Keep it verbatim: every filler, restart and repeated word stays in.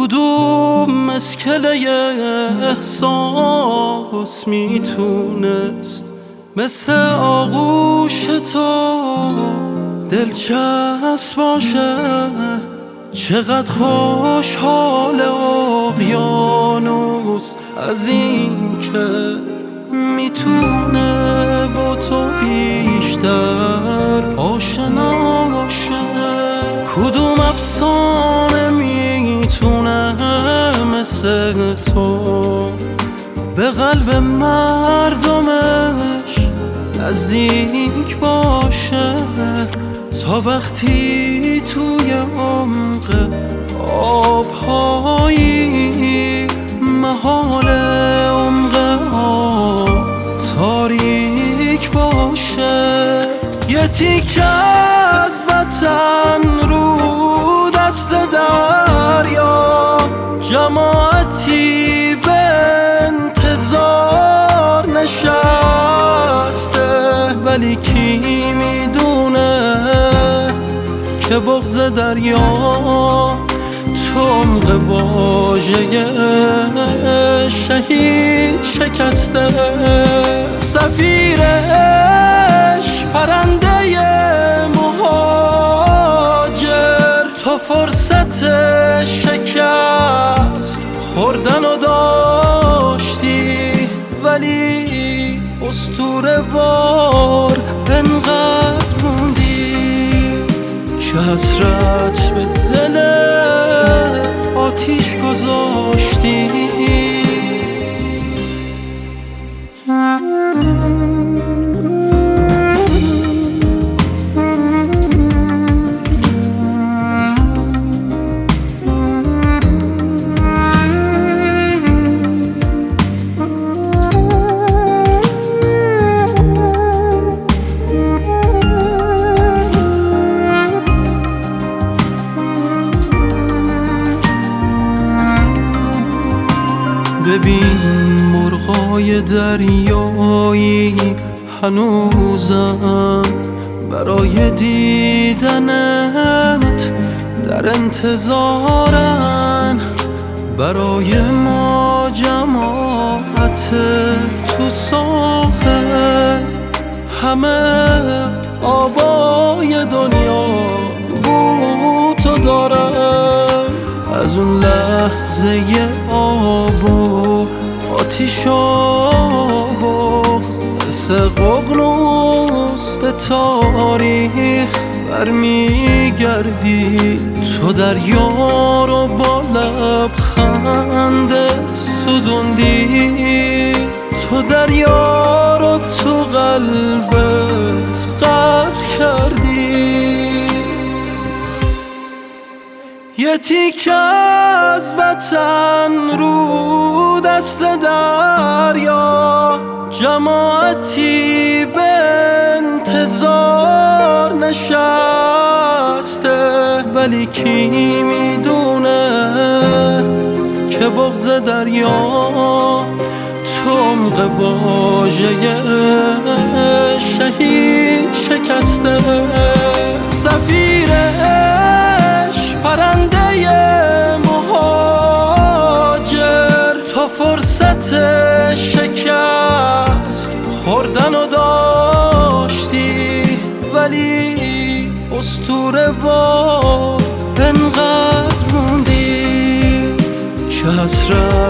کدوم مسکله احساس میتونست مثل آغوش تو دلچسب باشه؟ چقدر خوشحال اقیانوس از این که میتونه با تو بیشتر آشنا باشه. کدوم افسانه میتونه مثل تو به قلب مردمش نزدیک باشه؟ تا وقتی توی عمق آبهایی محال عمق آب تاریک باشه. یه تیکه از وطن رو دست دریا، جماعتی به انتظار نشسته، ولی کی میدونه که بغض دریا تو عمق واژه شهید شکسته. سفیرش پرنده مهاجر تا فرصت شکست خوردن و داشتی، ولی اسطوره وار انقدر موندی که حسرت به دل آتیش گذاشتی. ببین مرغای دریایی هنوزم برای دیدنت در انتظارن، برای ما جماعت تو ساحل. همه آبای دنیا بو تو دارن، از اون لحظه آب و آتیش و بغض مثل ققنوس به تاریخ برمیگردی. تو دریا رو با لبخندت سوزوندی، تو دریا رو تو قلبت غرق کردی. یه تیکه از وطن رو دست دریا، جماعتی به انتظار نشسته، ولی کی میدونه که بغض دریا تو عمق واژه شهید شکسته. سفیرش پرنده مهاجر تا فرصت شکست خوردن و داشتی، ولی اسطوره وار انقدر موندی که حسرت